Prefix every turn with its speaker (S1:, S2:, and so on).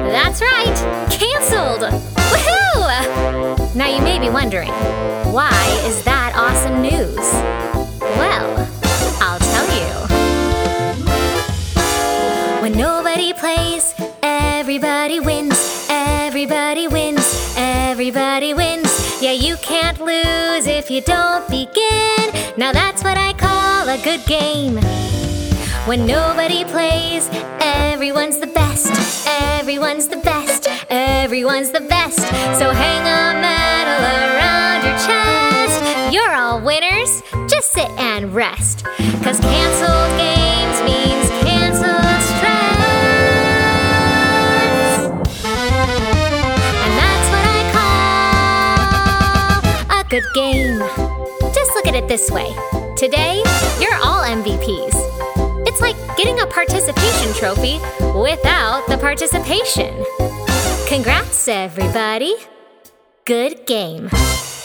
S1: That's right! Canceled! Woohoo! Now you may be wondering, why is that awesome news? Well, I'll tell you. When nobody plays, everybody wins. Everybody wins. Everybody wins. Yeah, you can't lose if you don't begin. Now that's what I call a good game. When nobody plays, everyone's the best. Everyone's the best. Everyone's the best. So hang a medal around your chest. You're all winners. Just sit and rest. 'Cause canceled games means canceled stress. And that's what I call a good game. Just look at it this way. Today, you're all MVPs. It's like getting a participation trophy without the participation. Congrats, everybody. Good game.